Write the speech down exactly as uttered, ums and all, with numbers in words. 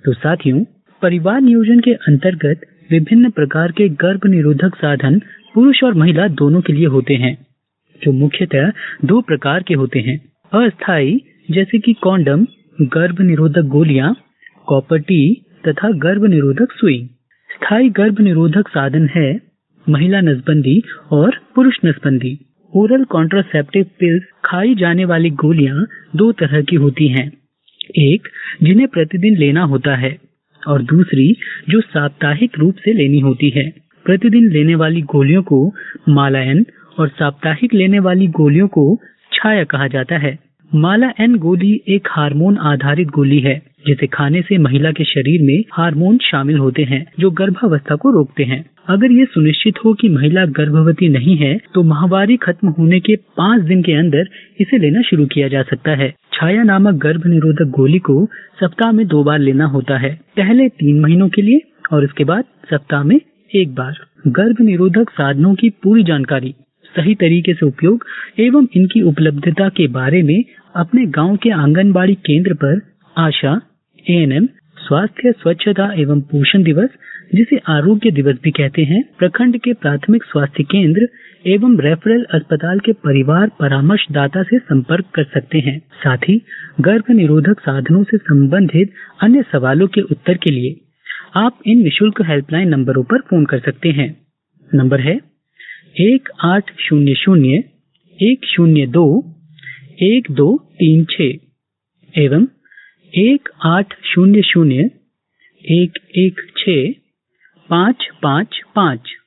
तो साथियों, परिवार नियोजन के अंतर्गत विभिन्न प्रकार के गर्भ निरोधक साधन पुरुष और महिला दोनों के लिए होते हैं, जो मुख्यतः दो प्रकार के होते हैं। अस्थायी जैसे कि कॉन्डम, गर्भ निरोधक गोलियां, कॉपर टी तथा गर्भ निरोधक सुई। स्थायी गर्भ निरोधक साधन है महिला नसबंदी और पुरुष नसबंदी। ओरल कॉन्ट्रासेप्टिव पिल्स खाई जाने वाली गोलियां दो तरह की होती हैं, एक जिन्हें प्रतिदिन लेना होता है और दूसरी जो साप्ताहिक रूप से लेनी होती है। प्रतिदिन लेने वाली गोलियों को माला एन और साप्ताहिक लेने वाली गोलियों को छाया कहा जाता है। माला एन गोली एक हार्मोन आधारित गोली है जिसे खाने से महिला के शरीर में हार्मोन शामिल होते हैं जो गर्भावस्था को रोकते हैं। अगर ये सुनिश्चित हो कि महिला गर्भवती नहीं है तो माहवारी खत्म होने के पाँच दिन के अंदर इसे लेना शुरू किया जा सकता है। छाया नामक गर्भ निरोधक गोली को सप्ताह में दो बार लेना होता है, पहले तीन महीनों के लिए और इसके बाद सप्ताह में एक बार। गर्भ निरोधक साधनों की पूरी जानकारी, सही तरीके से उपयोग एवं इनकी उपलब्धता के बारे में अपने गांव के आंगनबाड़ी केंद्र पर आशा, ए एन एम, स्वास्थ्य स्वच्छता एवं पोषण दिवस जिसे आरोग्य दिवस भी कहते हैं, प्रखंड के प्राथमिक स्वास्थ्य केंद्र एवं रेफरल अस्पताल के परिवार परामर्शदाता से संपर्क कर सकते हैं। साथ ही गर्भ निरोधक साधनों से संबंधित अन्य सवालों के उत्तर के लिए आप इन निशुल्क हेल्पलाइन नंबरों पर फोन कर सकते हैं। नंबर है एक आठ शून्य शून्य एक शून्य दो एक दो तीन छह एवं एक आठ शून्य शून्य एक एक छह पाँच पाँच पाँच।